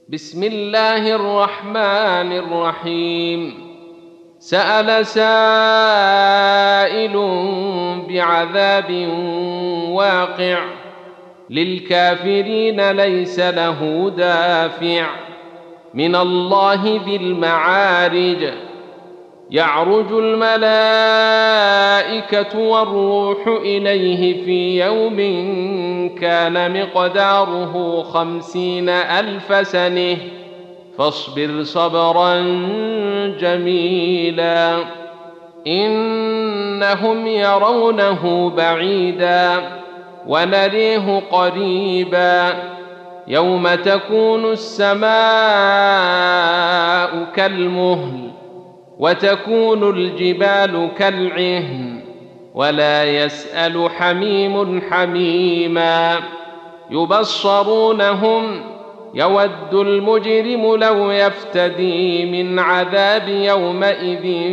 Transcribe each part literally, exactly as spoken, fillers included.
بسم الله الرحمن الرحيم. سأل سائل بعذاب واقع للكافرين ليس له دافع من الله ذي المعارج. يعرج الملائكة والروح إليه في يوم كان مقداره خمسين ألف سنة فاصبر صبرا جميلا إنهم يرونه بعيدا ونريه قريبا يوم تكون السماء كالمهل وتكون الجبال كالعهن ولا يسأل حميم حميما. يبصرونهم يود المجرم لو يفتدي من عذاب يومئذ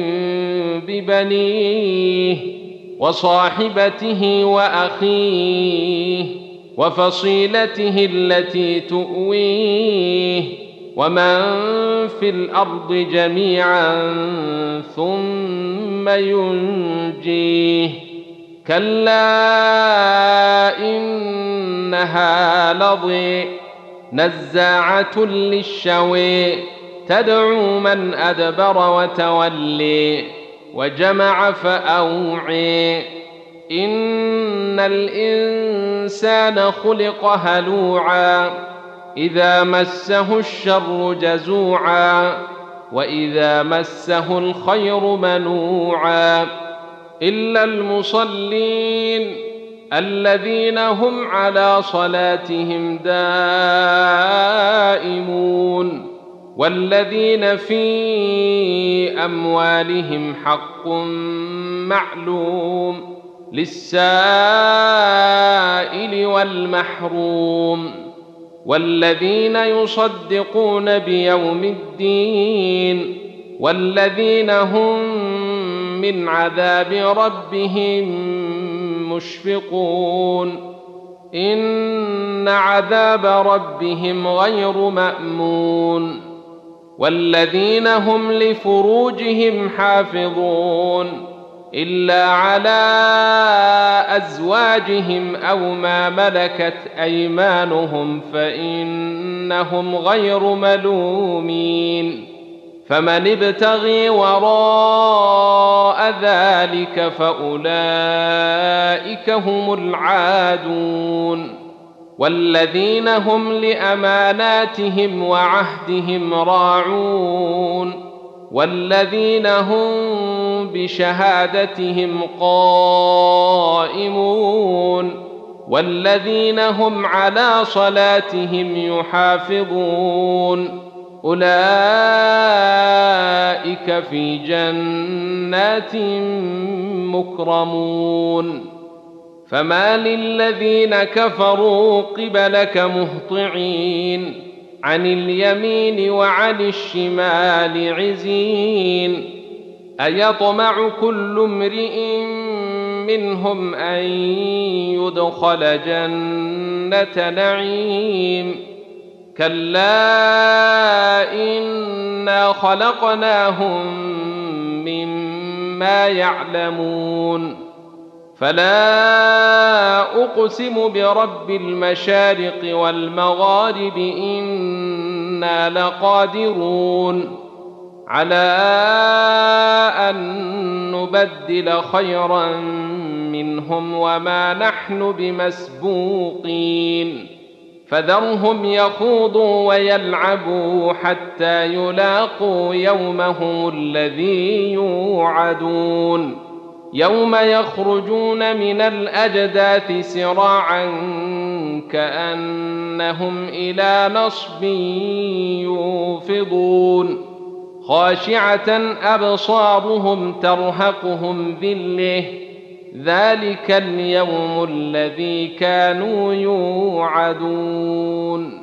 ببنيه وصاحبته وأخيه وفصيلته التي تؤويه ومن في الأرض جميعا ثم ينجيه. كلا إنها لظى نزاعة للشوى تدعو من أدبر وتولي وجمع فأوعي. إن الإنسان خلق هلوعا إذا مسه الشر جزوعا وإذا مسه الخير منوعا إلا المصلين الذين هم على صلاتهم دائمون والذين في أموالهم حق معلوم للسائل والمحروم والذين يصدقون بيوم الدين والذين هم من عذاب ربهم مشفقون. إن عذاب ربهم غير مأمون والذين هم لفروجهم حافظون إلا على أزواجهم أو ما ملكت أيمانهم فإنهم غير ملومين. فمن ابتغي وراء ذلك فأولئك هم العادون والذين هم لأماناتهم وعهدهم راعون والذين هم بشهادتهم قائمون والذين هم على صلاتهم يحافظون أولئك في جنات مكرمون. فما للذين كفروا قبلك مهطعين عن اليمين وعن الشمال عزين أيطمع كل امرئ منهم أن يدخل جنة نعيم كلا إنا خلقناهم مما يعلمون. فلا أقسم برب المشارق والمغارب إنا لقادرون على أن نبدل خيرا منهم وما نحن بمسبوقين. فذرهم يخوضوا ويلعبوا حتى يلاقوا يومهم الذي يوعدون يوم يخرجون من الأجداث سراعا كأنهم إلى نصب يوفضون خاشعة أبصارهم ترهقهم ذلة ذلك اليوم الذي كانوا يوعدون.